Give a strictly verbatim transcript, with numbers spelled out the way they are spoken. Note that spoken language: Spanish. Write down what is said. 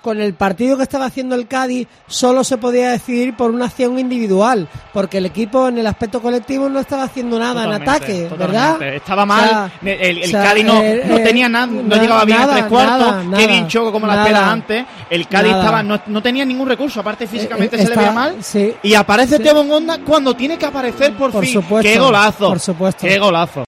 con el partido que estaba haciendo el Cádiz solo se podía decidir por una acción individual, porque el equipo en el aspecto colectivo no estaba haciendo nada Totalmente, en ataque, totalmente. ¿verdad? Estaba mal, O sea, el, el o sea, Cádiz no, eh, no eh, tenía nada, no na- llegaba bien nada, a tres cuartos, nada, qué nada, bien Choco como la nada, espera antes, el Cádiz nada. estaba no, no tenía ningún recurso, aparte físicamente Eh, se le está- veía mal, sí. y aparece Sí. Teo Bongonda cuando tiene que aparecer por, Por fin. supuesto, ¡Qué golazo! por supuesto. ¡Qué golazo!